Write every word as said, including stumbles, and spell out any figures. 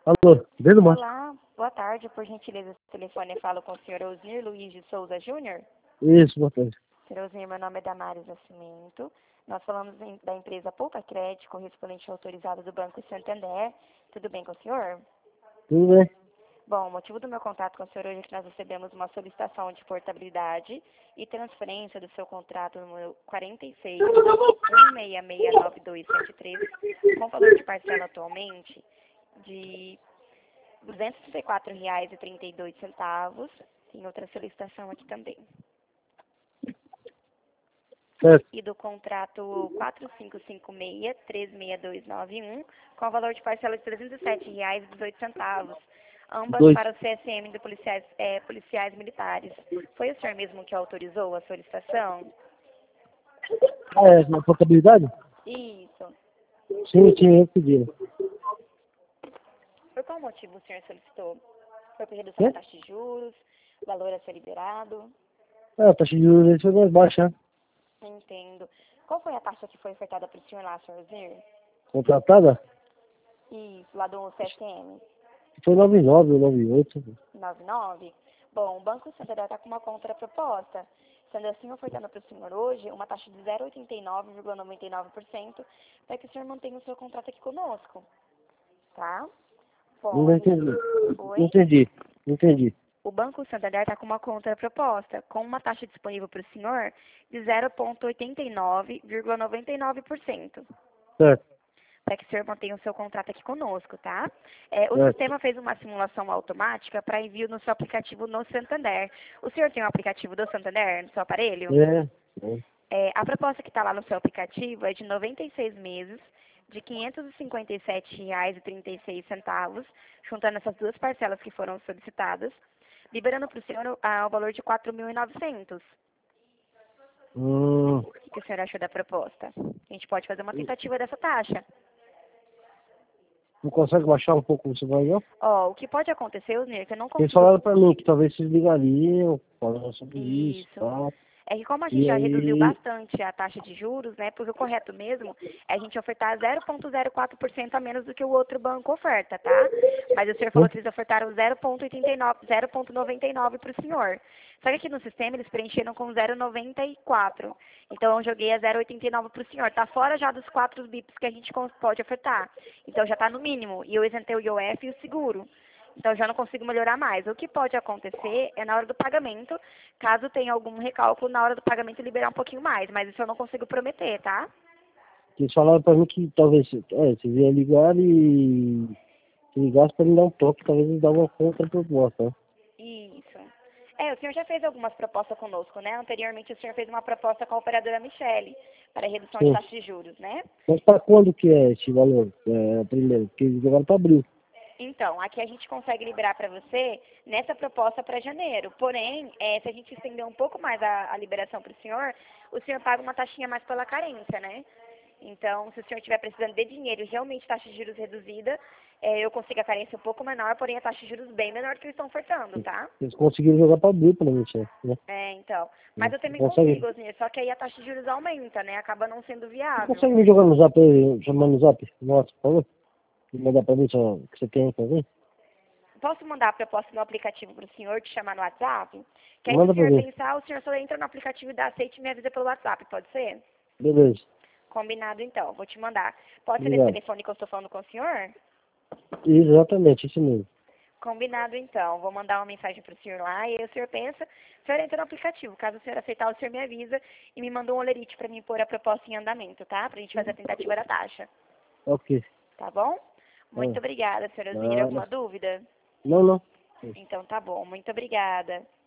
Alô, Breno Márcio. Olá, boa tarde. Por gentileza, esse telefone eu falo com o senhor Osnir Luiz de Souza Júnior. Isso, boa tarde. senhor Osnir, meu nome é Damares Nascimento. Nós falamos em, da empresa Poupa Crédito, correspondente autorizado do Banco Santander. Tudo bem com o senhor? Tudo bem? Bom, o motivo do meu contato com o senhor hoje é que nós recebemos uma solicitação de portabilidade e transferência do seu contrato número quarenta e seis, um seis seis nove dois sete três, com valor de parcela atualmente de duzentos e trinta e quatro reais e trinta e dois centavos. Tem outra solicitação aqui também. Certo. E do contrato quatro cinco cinco seis, três seis dois nove um, com valor de parcela de trezentos e sete reais e dezoito centavos. Ambas Dois. para o C S M de policiais, é, policiais militares. Foi o senhor mesmo que autorizou a solicitação? É, na portabilidade? Isso. Sim, sim, eu pedi. Por qual motivo o senhor solicitou? Foi por redução É? da taxa de juros, valor a ser liberado? É, a taxa de juros foi mais baixa, né? Entendo. Qual foi a taxa que foi ofertada para o senhor lá, senhor Zir? Contratada? Isso, lá do C S M. Foi nove nove ou nove oito. noventa e nove? Bom, o Banco Santander está com uma contraproposta. Sendo assim, ofertando para o senhor hoje uma taxa de zero vírgula oitenta e nove vírgula noventa e nove por cento para que o senhor mantenha o seu contrato aqui conosco. Tá? Bom, Não a gente... entendi. Não Oi? entendi. Não entendi. O Banco Santander está com uma contraproposta, com uma taxa disponível para o senhor de zero vírgula oitenta e nove vírgula noventa e nove por cento. Certo, Para que o senhor mantenha o seu contrato aqui conosco, tá? É, o certo. sistema fez uma simulação automática para envio no seu aplicativo no Santander. O senhor tem um aplicativo do Santander no seu aparelho? É. é. É, a proposta que está lá no seu aplicativo é de noventa e seis meses, de quinhentos e cinquenta e sete reais e trinta e seis centavos, juntando essas duas parcelas que foram solicitadas, liberando para o senhor ah, o valor de quatro mil e novecentos. Hum, O que, que o senhor achou da proposta? A gente pode fazer uma tentativa dessa taxa. não consegue baixar um pouco você vai, não? Ó, o que pode acontecer, Osnir, é que eu não Eles consigo... falaram pra mim que talvez vocês ligariam, falando sobre isso e Isso. tal. É que como a gente E já reduziu aí, bastante a taxa de juros, né, porque o correto mesmo é a gente ofertar zero vírgula zero quatro por cento a menos do que o outro banco oferta, tá? Mas o senhor falou que eles ofertaram zero vírgula oitenta e nove, zero vírgula noventa e nove para o senhor. Só que aqui no sistema eles preencheram com zero vírgula noventa e quatro. Então eu joguei a zero vírgula oitenta e nove para o senhor. Tá fora já dos quatro bips que a gente cons- pode ofertar. Então já está no mínimo. E eu isentei o I O F e o seguro. Então, já não consigo melhorar mais. O que pode acontecer é na hora do pagamento, caso tenha algum recálculo, na hora do pagamento liberar um pouquinho mais. Mas isso eu não consigo prometer, tá? eles falaram pra mim que talvez, é, vocês iam ligar e se ligasse pra me dar um toque, talvez eles davam uma conta proposta, né? Isso. É, o senhor já fez algumas propostas conosco, né? Anteriormente, o senhor fez uma proposta com a operadora Michele para redução de Sim. taxa de juros, né? Mas pra quando que é esse valor? É, primeiro, porque eles levaram pra abril. Então, aqui a gente consegue liberar para você nessa proposta para janeiro. Porém, é, se a gente estender um pouco mais a, a liberação para o senhor, o senhor paga uma taxinha mais pela carência, né? Então, se o senhor estiver precisando de dinheiro e realmente taxa de juros reduzida, é, eu consigo a carência um pouco menor, porém a taxa de juros bem menor do que eles estão ofertando, tá? Eles conseguiram jogar pra abril pra mim, chefe, né? É, então. Mas eu também Consegue, consigo, assim, só que aí a taxa de juros aumenta, né? Acaba não sendo você viável. consegue me jogar no zap aí, chamar no zap? Nossa, por favor? E mandar pra mim só o que você tem pra mim? Posso mandar a proposta no aplicativo para o senhor te chamar no WhatsApp? Que aí se Manda o pra senhor mim. pensar, o senhor só entra no aplicativo e dá aceite e me avisa pelo WhatsApp, pode ser? Beleza. Combinado então, vou te mandar. Pode ser nesse Obrigado. telefone que eu estou falando com o senhor? Exatamente, isso mesmo. Combinado então, vou mandar uma mensagem para o senhor lá e aí o senhor pensa, o senhor entra no aplicativo. Caso o senhor aceitar, o senhor me avisa e me manda um olerite para mim pôr a proposta em andamento, tá? Pra gente fazer a tentativa da taxa, Ok. tá bom? Muito Ah, obrigada, senhora Osmir. nada. Alguma dúvida? Não, não. Então tá bom, muito obrigada.